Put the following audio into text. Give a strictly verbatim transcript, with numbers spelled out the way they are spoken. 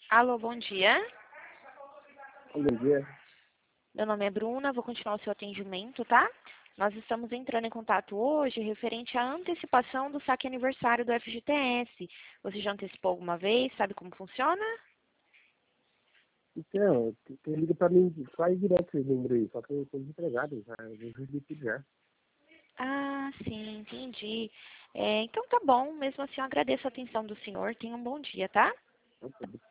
Alô, bom dia. Bom dia. Meu nome é Bruna, vou continuar o seu atendimento, tá? Nós estamos entrando em contato hoje referente à antecipação do saque aniversário do F G T S. Você já antecipou alguma vez? Sabe como funciona? Então, quem liga pra mim quase direto esse número aí, só que eu tô desempregado já, eu resolvi tudo já. Ah, sim, entendi. É, então tá bom, mesmo assim eu agradeço a atenção do senhor. Tenha um bom dia, tá? Opa,